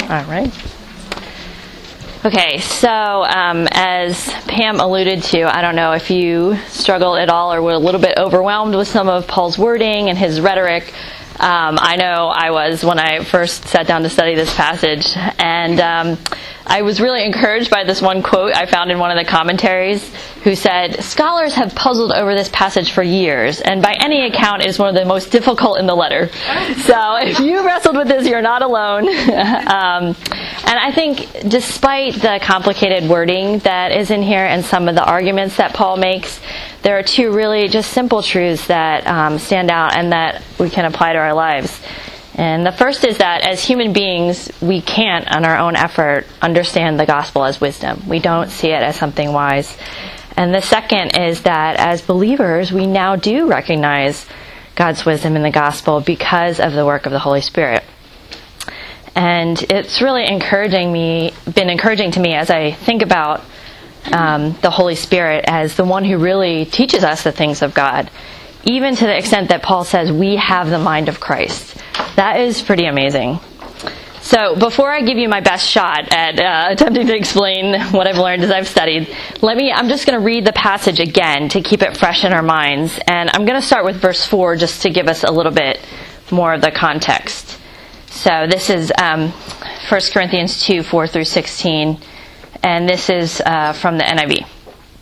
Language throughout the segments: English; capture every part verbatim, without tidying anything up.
All right. Okay, so um, as Pam alluded to, I don't know if you struggled at all or were a little bit overwhelmed with some of Paul's wording and his rhetoric. Um, I know I was when I first sat down to study this passage, and um, I was really encouraged by this one quote I found in one of the commentaries, who said, "Scholars have puzzled over this passage for years, and by any account it is one of the most difficult in the letter." So if you wrestled with this, you're not alone. um, and I think despite the complicated wording that is in here and some of the arguments that Paul makes, there are two really just simple truths that um, stand out and that we can apply to our lives. And the first is that as human beings, we can't, on our own effort, understand the gospel as wisdom. We don't see it as something wise. And the second is that as believers, we now do recognize God's wisdom in the gospel because of the work of the Holy Spirit. And it's really encouraging me, been encouraging to me as I think about um, the Holy Spirit as the one who really teaches us the things of God, even to the extent that Paul says we have the mind of Christ. That is pretty amazing. So before I give you my best shot at uh, attempting to explain what I've learned as I've studied, let me, I'm just going to read the passage again to keep it fresh in our minds. And I'm going to start with verse four just to give us a little bit more of the context. So this is um, First Corinthians two, four through sixteen. And this is uh, from the N I V.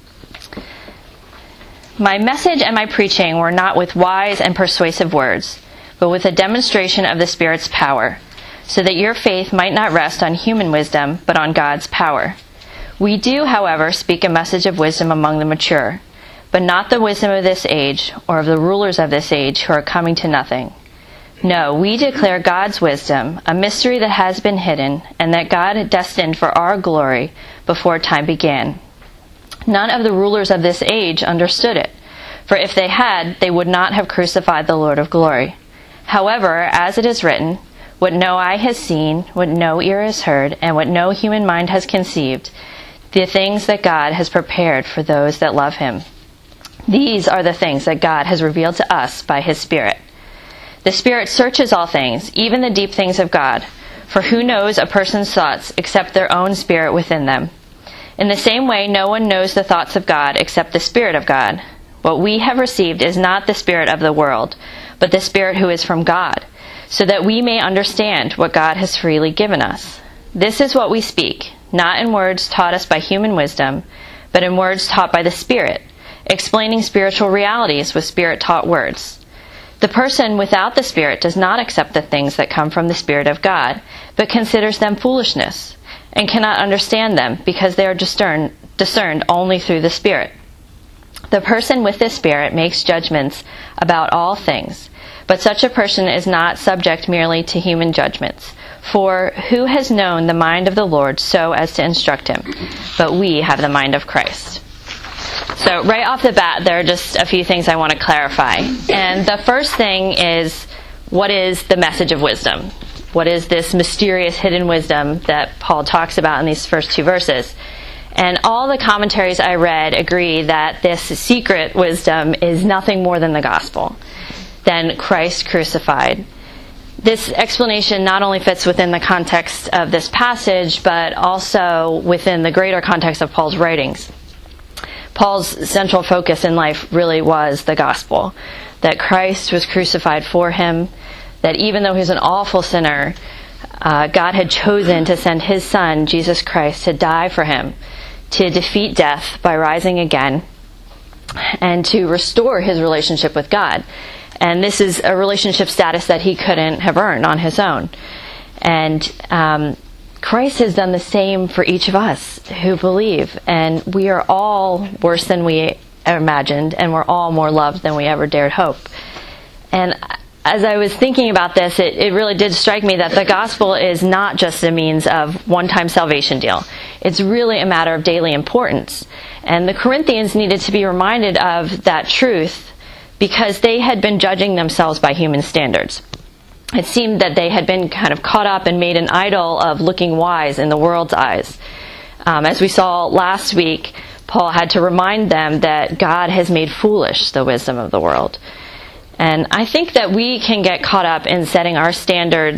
"My message and my preaching were not with wise and persuasive words, but with a demonstration of the Spirit's power, so that your faith might not rest on human wisdom, but on God's power. We do, however, speak a message of wisdom among the mature, but not the wisdom of this age, or of the rulers of this age who are coming to nothing. No, we declare God's wisdom, a mystery that has been hidden, and that God had destined for our glory before time began. None of the rulers of this age understood it, for if they had, they would not have crucified the Lord of glory. However, as it is written, what no eye has seen, what no ear has heard, and what no human mind has conceived, the things that God has prepared for those that love him. These are the things that God has revealed to us by his Spirit. The Spirit searches all things, even the deep things of God, for who knows a person's thoughts except their own spirit within them? In the same way, no one knows the thoughts of God except the Spirit of God. What we have received is not the spirit of the world, but the Spirit who is from God, so that we may understand what God has freely given us. This is what we speak, not in words taught us by human wisdom, but in words taught by the Spirit, explaining spiritual realities with Spirit-taught words. The person without the Spirit does not accept the things that come from the Spirit of God, but considers them foolishness, and cannot understand them because they are discerned, discerned only through the Spirit. The person with the Spirit makes judgments about all things, but such a person is not subject merely to human judgments. For who has known the mind of the Lord so as to instruct him? But we have the mind of Christ." So right off the bat, there are just a few things I want to clarify. And the first thing is, what is the message of wisdom? What is this mysterious hidden wisdom that Paul talks about in these first two verses? And all the commentaries I read agree that this secret wisdom is nothing more than the gospel, than Christ crucified. This explanation not only fits within the context of this passage, but also within the greater context of Paul's writings. Paul's central focus in life really was the gospel, that Christ was crucified for him, that even though he was an awful sinner, uh, God had chosen to send his son, Jesus Christ, to die for him, to defeat death by rising again, and to restore his relationship with God. And this is a relationship status that he couldn't have earned on his own. And um, Christ has done the same for each of us who believe. And we are all worse than we imagined, and we're all more loved than we ever dared hope. And as I was thinking about this, it, it really did strike me that the gospel is not just a means of one-time salvation deal. It's really a matter of daily importance. And the Corinthians needed to be reminded of that truth because they had been judging themselves by human standards. It seemed that they had been kind of caught up and made an idol of looking wise in the world's eyes. Um, as we saw last week, Paul had to remind them that God has made foolish the wisdom of the world. And I think that we can get caught up in setting our standards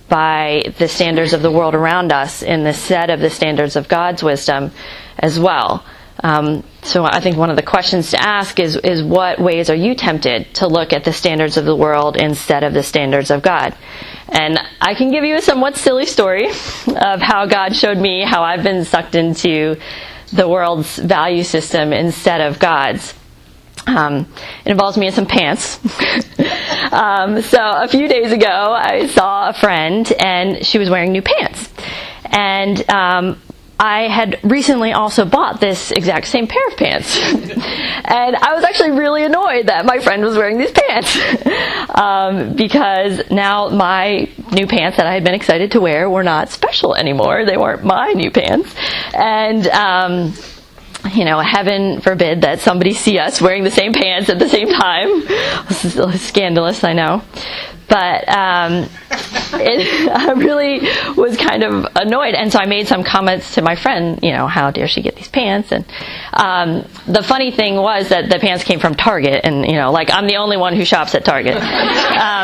by the standards of the world around us instead of the standards of God's wisdom as well. Um, so I think one of the questions to ask is, is what ways are you tempted to look at the standards of the world instead of the standards of God? And I can give you a somewhat silly story of how God showed me how I've been sucked into the world's value system instead of God's. Um, it involves me in some pants. um, so a few days ago, I saw a friend, and she was wearing new pants. And um, I had recently also bought this exact same pair of pants. And I was actually really annoyed that my friend was wearing these pants. um, because now my new pants that I had been excited to wear were not special anymore. They weren't my new pants. And, um, you know, heaven forbid that somebody see us wearing the same pants at the same time. This is scandalous, I know. But um, it, I really was kind of annoyed, and so I made some comments to my friend, you know, how dare she get these pants? And um, the funny thing was that the pants came from Target, and, you know, like, I'm the only one who shops at Target. um,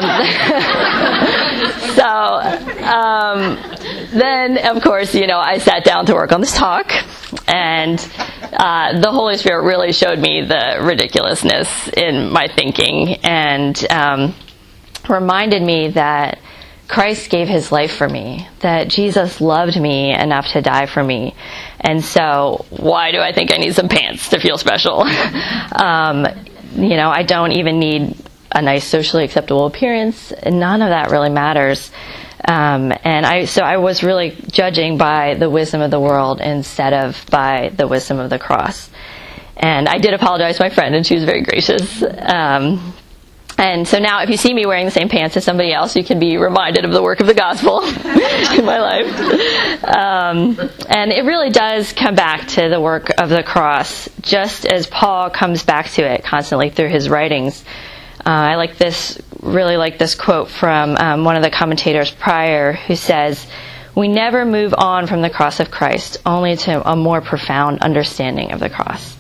so um, then, of course, you know, I sat down to work on this talk, and uh, the Holy Spirit really showed me the ridiculousness in my thinking, and um, reminded me that Christ gave his life for me, that Jesus loved me enough to die for me. And so why do I think I need some pants to feel special? um, you know, I don't even need a nice socially acceptable appearance. None of that really matters. Um, and I, so I was really judging by the wisdom of the world instead of by the wisdom of the cross. And I did apologize to my friend, and she was very gracious. Um, And so now if you see me wearing the same pants as somebody else, you can be reminded of the work of the gospel in my life. Um, and it really does come back to the work of the cross, just as Paul comes back to it constantly through his writings. Uh, I like this, really like this quote from um, one of the commentators prior, who says, "We never move on from the cross of Christ, only to a more profound understanding of the cross."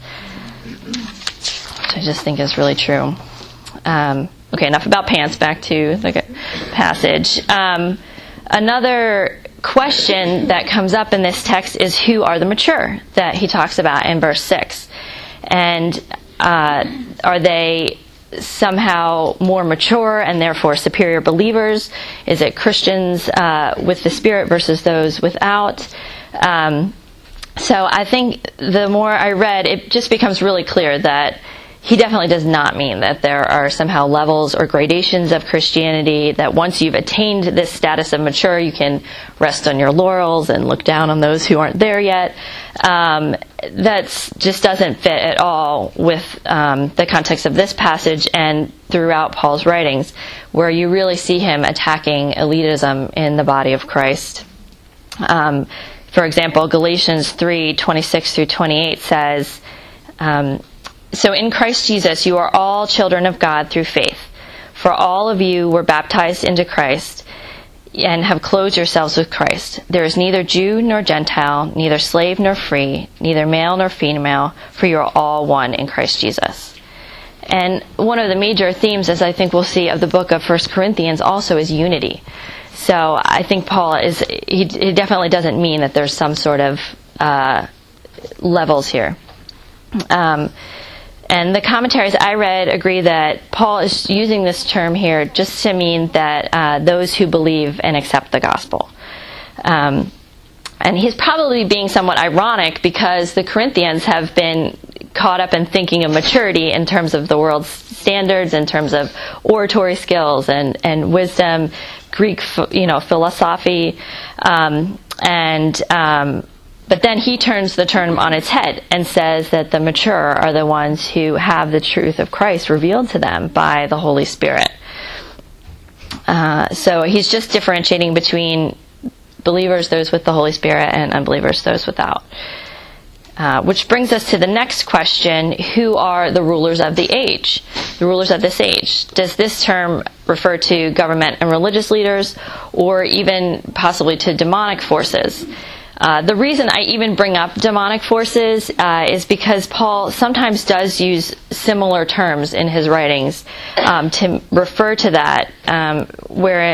Which I just think is really true. Um, okay, enough about pants. Back to the passage. Um, another question that comes up in this text is, who are the mature that he talks about in verse six? And uh, are they somehow more mature and therefore superior believers? Is it Christians uh, with the Spirit versus those without? Um, so I think the more I read, it just becomes really clear that he definitely does not mean that there are somehow levels or gradations of Christianity, that once you've attained this status of mature, you can rest on your laurels and look down on those who aren't there yet. Um, that just doesn't fit at all with um, the context of this passage and throughout Paul's writings, where you really see him attacking elitism in the body of Christ. Um, for example, Galatians three twenty-six through twenty-eight says, um, "So in Christ Jesus you are all children of God through faith. For all of you were baptized into Christ and have clothed yourselves with Christ. There is neither Jew nor Gentile, neither slave nor free, neither male nor female, for you are all one in Christ Jesus." And one of the major themes, as I think we'll see, of the book of First Corinthians also is unity. So I think Paul is, he, he definitely doesn't mean that there's some sort of uh, levels here. Um, And the commentaries I read agree that Paul is using this term here just to mean that uh, those who believe and accept the gospel. Um, and he's probably being somewhat ironic because the Corinthians have been caught up in thinking of maturity in terms of the world's standards, in terms of oratory skills and, and wisdom, Greek, you know, philosophy, um, and um But then he turns the term on its head and says that the mature are the ones who have the truth of Christ revealed to them by the Holy Spirit. Uh, so he's just differentiating between believers, those with the Holy Spirit, and unbelievers, those without. Uh, which brings us to the next question: who are the rulers of the age? The rulers of this age. Does this term refer to government and religious leaders, or even possibly to demonic forces? Uh, the reason I even bring up demonic forces uh, is because Paul sometimes does use similar terms in his writings um, to refer to that, um, wherein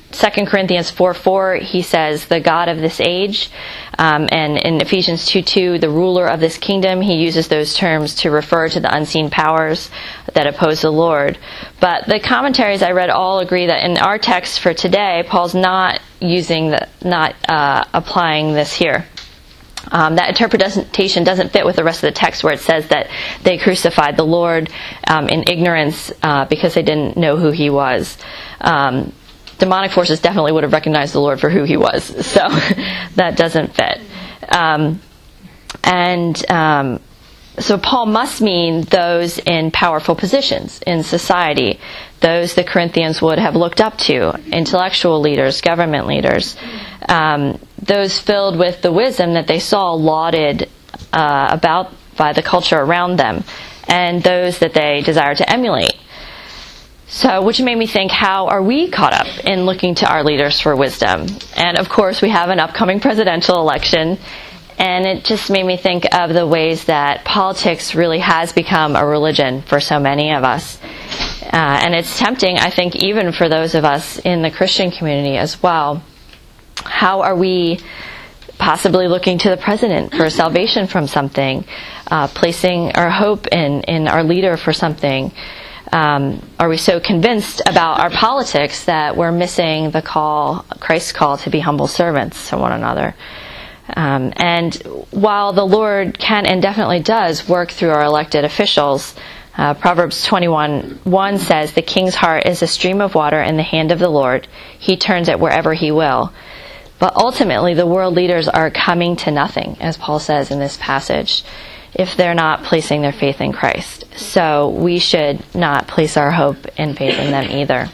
Second Corinthians four four, he says, the God of this age. Um, and in Ephesians two two, the ruler of this kingdom. He uses those terms to refer to the unseen powers that oppose the Lord. But the commentaries I read all agree that in our text for today, Paul's not using the, not uh, applying this here. Um, that interpretation doesn't fit with the rest of the text where it says that they crucified the Lord um, in ignorance uh, because they didn't know who he was. Um, demonic forces definitely would have recognized the Lord for who he was, so that doesn't fit. Um, and um, so Paul must mean those in powerful positions in society, those the Corinthians would have looked up to, intellectual leaders, government leaders, um, those filled with the wisdom that they saw lauded uh, about by the culture around them, and those that they desired to emulate. So, which made me think, how are we caught up in looking to our leaders for wisdom? And of course, we have an upcoming presidential election, and it just made me think of the ways that politics really has become a religion for so many of us. Uh, and it's tempting, I think, even for those of us in the Christian community as well. How are we possibly looking to the president for salvation from something, uh, placing our hope in, in our leader for something? Um, are we so convinced about our politics that we're missing the call, Christ's call to be humble servants to one another? Um, and while the Lord can and definitely does work through our elected officials, uh, Proverbs twenty-one one says, "The king's heart is a stream of water in the hand of the Lord. He turns it wherever he will." But ultimately, the world leaders are coming to nothing, as Paul says in this passage, if they're not placing their faith in Christ. So we should not place our hope and faith in them either.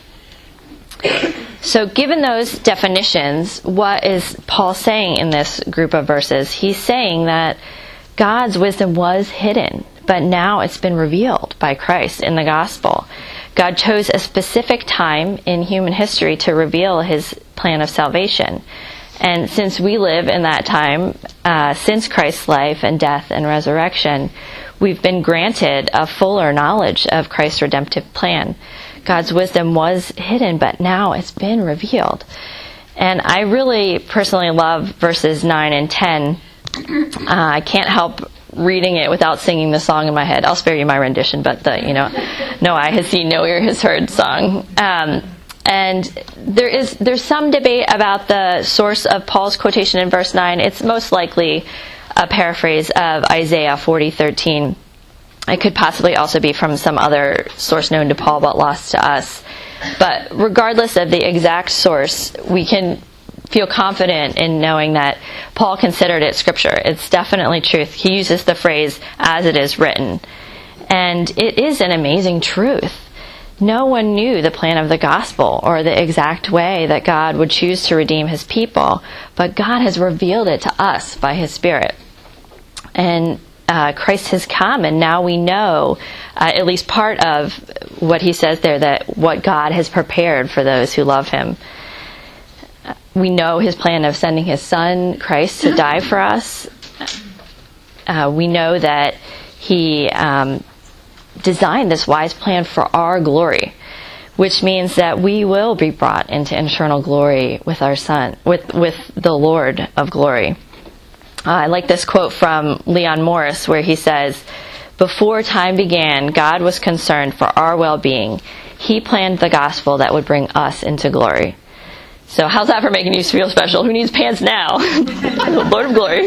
So given those definitions, what is Paul saying in this group of verses? He's saying that God's wisdom was hidden, but now it's been revealed by Christ in the gospel. God chose a specific time in human history to reveal his plan of salvation. And since we live in that time, uh, since Christ's life and death and resurrection, we've been granted a fuller knowledge of Christ's redemptive plan. God's wisdom was hidden, but now it's been revealed. And I really personally love verses nine and ten. Uh, I can't help reading it without singing the song in my head. I'll spare you my rendition, but the, you know, no eye has seen, no ear has heard song. Um, And there is there's some debate about the source of Paul's quotation in verse nine. It's most likely a paraphrase of Isaiah forty thirteen. It could possibly also be from some other source known to Paul but lost to us. But regardless of the exact source, we can feel confident in knowing that Paul considered it scripture. It's definitely truth. He uses the phrase, "as it is written." And it is an amazing truth. No one knew the plan of the gospel or the exact way that God would choose to redeem his people, but God has revealed it to us by his Spirit. And uh, Christ has come, and now we know uh, at least part of what he says there, that what God has prepared for those who love him. We know his plan of sending his son, Christ, to die for us. Uh, we know that he Um, designed this wise plan for our glory, which means that we will be brought into eternal glory with our Son, with with the Lord of glory. Uh, I like this quote from Leon Morris, where he says, "Before time began, God was concerned for our well-being. He planned the gospel that would bring us into glory." So how's that for making you feel special? Who needs pants now? Lord of glory.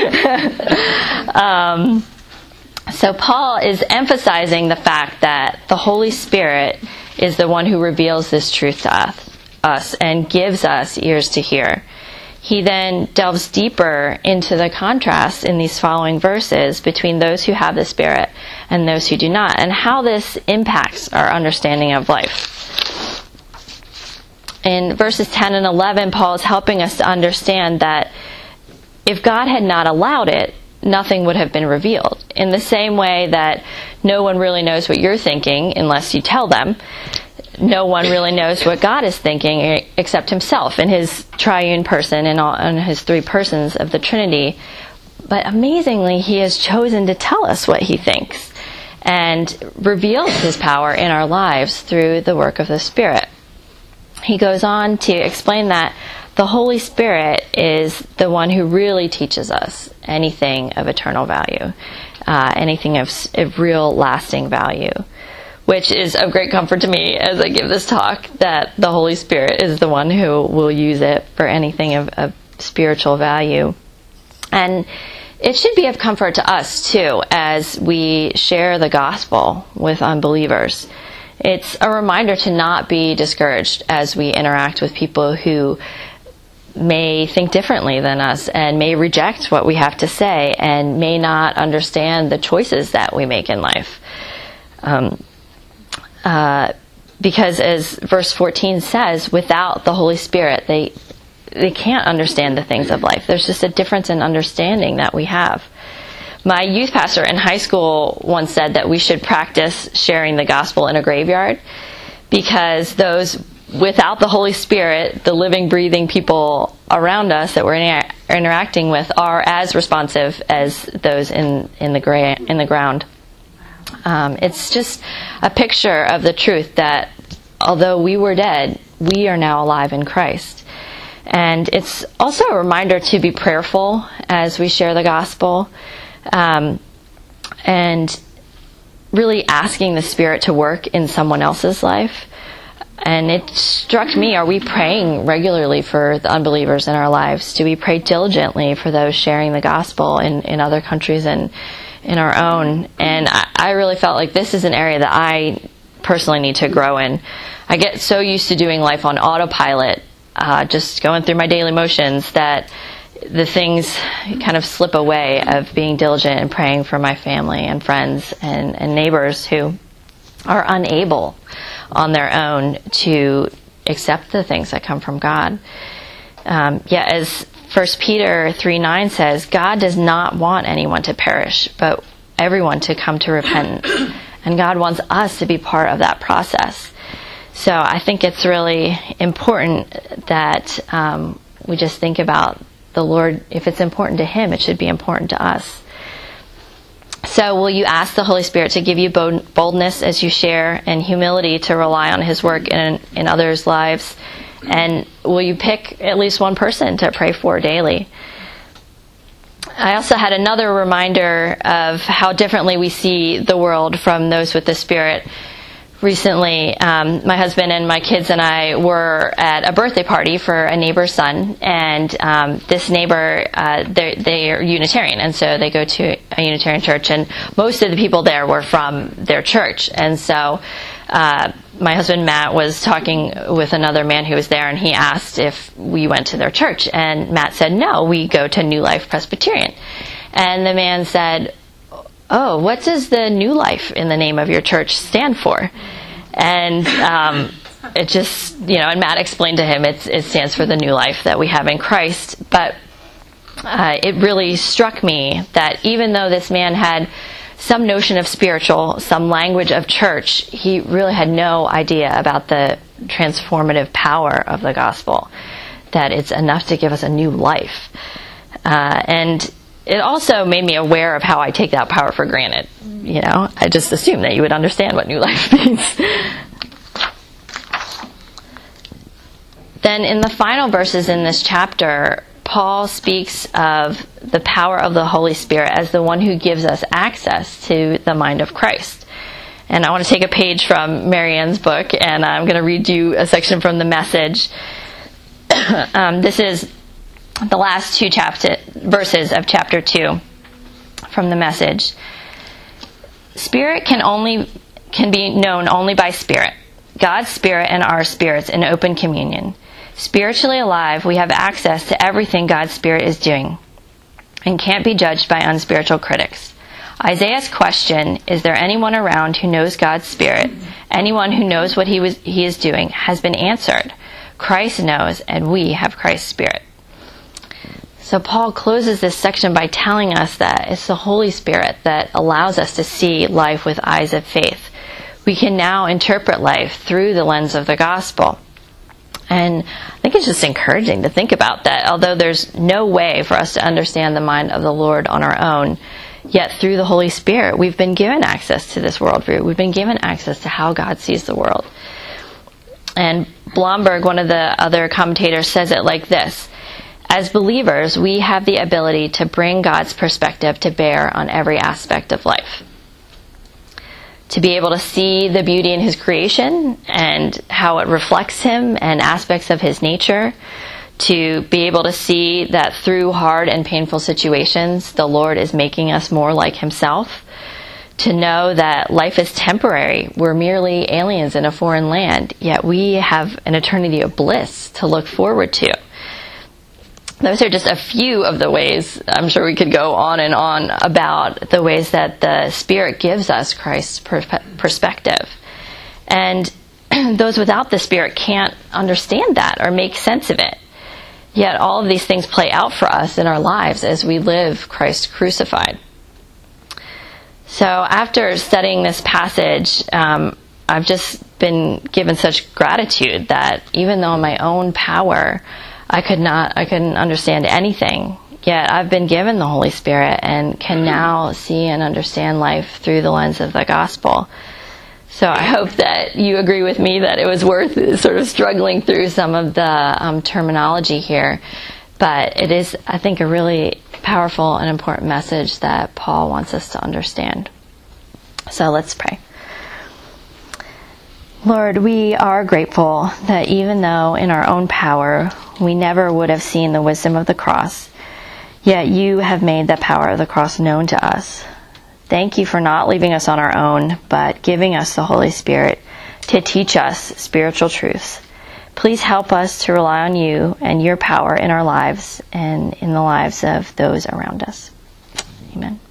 um, So Paul is emphasizing the fact that the Holy Spirit is the one who reveals this truth to us, us and gives us ears to hear. He then delves deeper into the contrast in these following verses between those who have the Spirit and those who do not, and how this impacts our understanding of life. In verses ten and eleven, Paul is helping us to understand that if God had not allowed it, nothing would have been revealed. In the same way that no one really knows what you're thinking unless you tell them, no one really knows what God is thinking except himself in his triune person and all in his three persons of the Trinity. But amazingly, he has chosen to tell us what he thinks and reveals his power in our lives through the work of the Spirit. he goes on to explain that the Holy Spirit is the one who really teaches us anything of eternal value, uh, anything of, of real lasting value, which is of great comfort to me as I give this talk, that the Holy Spirit is the one who will use it for anything of, of spiritual value. And it should be of comfort to us, too, as we share the gospel with unbelievers. It's a reminder to not be discouraged as we interact with people who may think differently than us and may reject what we have to say and may not understand the choices that we make in life. Um, uh, because as verse fourteen says, without the Holy Spirit, they they can't understand the things of life. There's just a difference in understanding that we have. My youth pastor in high school once said that we should practice sharing the gospel in a graveyard, because those without the Holy Spirit, the living, breathing people around us that we're inter- interacting with are as responsive as those in, in, the, gra- in the ground. Um, it's just a picture of the truth that although we were dead, we are now alive in Christ. And it's also a reminder to be prayerful as we share the gospel, um, and really asking the Spirit to work in someone else's life. And it struck me, are we praying regularly for the unbelievers in our lives? Do we pray diligently for those sharing the gospel in, in other countries and in our own? And I, I really felt like this is an area that I personally need to grow in. I get so used to doing life on autopilot, uh, just going through my daily motions, that the things kind of slip away of being diligent and praying for my family and friends and, and neighbors who are unable on their own to accept the things that come from God. Um, yeah, as First Peter three nine says, God does not want anyone to perish, but everyone to come to repentance. And God wants us to be part of that process. So I think it's really important that um, we just think about the Lord. If it's important to Him, it should be important to us. So will you ask the Holy Spirit to give you boldness as you share, and humility to rely on His work in, in others' lives? And will you pick at least one person to pray for daily? I also had another reminder of how differently we see the world from those with the Spirit. Recently, um, my husband and my kids and I were at a birthday party for a neighbor's son, and um, this neighbor, uh, they are Unitarian, and so they go to a Unitarian church, and most of the people there were from their church. And so uh, my husband, Matt, was talking with another man who was there, and he asked if we went to their church, and Matt said, no, we go to New Life Presbyterian. And the man said, oh, what does the New Life in the name of your church stand for? And um, it just, you know, and Matt explained to him it's, it stands for the new life that we have in Christ. But uh, it really struck me that even though this man had some notion of spiritual, some language of church, he really had no idea about the transformative power of the gospel, that it's enough to give us a new life. Uh, and it also made me aware of how I take that power for granted. You know, I just assumed that you would understand what new life means. Then in the final verses in this chapter, Paul speaks of the power of the Holy Spirit as the one who gives us access to the mind of Christ. And I want to take a page from Marianne's book, and I'm going to read you a section from the Message. um, this is the last two chapter, verses of chapter two from the Message. Spirit can only can be known only by Spirit. God's Spirit and our spirits in open communion. Spiritually alive, we have access to everything God's Spirit is doing and can't be judged by unspiritual critics. Isaiah's question, is there anyone around who knows God's Spirit, anyone who knows what he was he is doing, has been answered. Christ knows, and we have Christ's Spirit. So Paul closes this section by telling us that it's the Holy Spirit that allows us to see life with eyes of faith. We can now interpret life through the lens of the gospel. And I think it's just encouraging to think about that. Although there's no way for us to understand the mind of the Lord on our own, yet through the Holy Spirit, we've been given access to this worldview. We've been given access to how God sees the world. And Blomberg, one of the other commentators, says it like this: as believers, we have the ability to bring God's perspective to bear on every aspect of life. To be able to see the beauty in his creation and how it reflects him and aspects of his nature. To be able to see that through hard and painful situations, the Lord is making us more like himself. To know that life is temporary. We're merely aliens in a foreign land, yet we have an eternity of bliss to look forward to. Those are just a few of the ways. I'm sure we could go on and on about the ways that the Spirit gives us Christ's per- perspective. And those without the Spirit can't understand that or make sense of it. Yet all of these things play out for us in our lives as we live Christ crucified. So after studying this passage, um, I've just been given such gratitude that even though in my own power I could not, I couldn't understand anything, yet I've been given the Holy Spirit and can now see and understand life through the lens of the gospel. So I hope that you agree with me that it was worth sort of struggling through some of the um, terminology here. But it is, I think, a really powerful and important message that Paul wants us to understand. So let's pray. Lord, we are grateful that even though in our own power we never would have seen the wisdom of the cross, yet you have made the power of the cross known to us. Thank you for not leaving us on our own, but giving us the Holy Spirit to teach us spiritual truths. Please help us to rely on you and your power in our lives and in the lives of those around us. Amen.